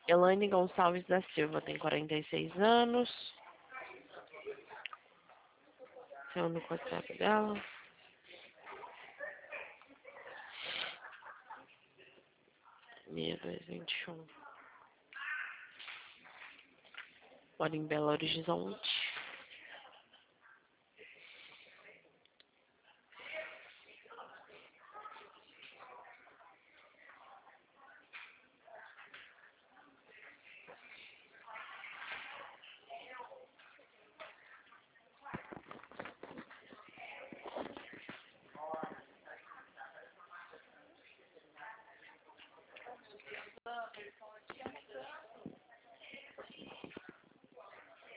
Elaine Gonçalves da Silva tem 46 anos. Segundo o WhatsApp dela. Meia 221. Mora em Belo Horizonte.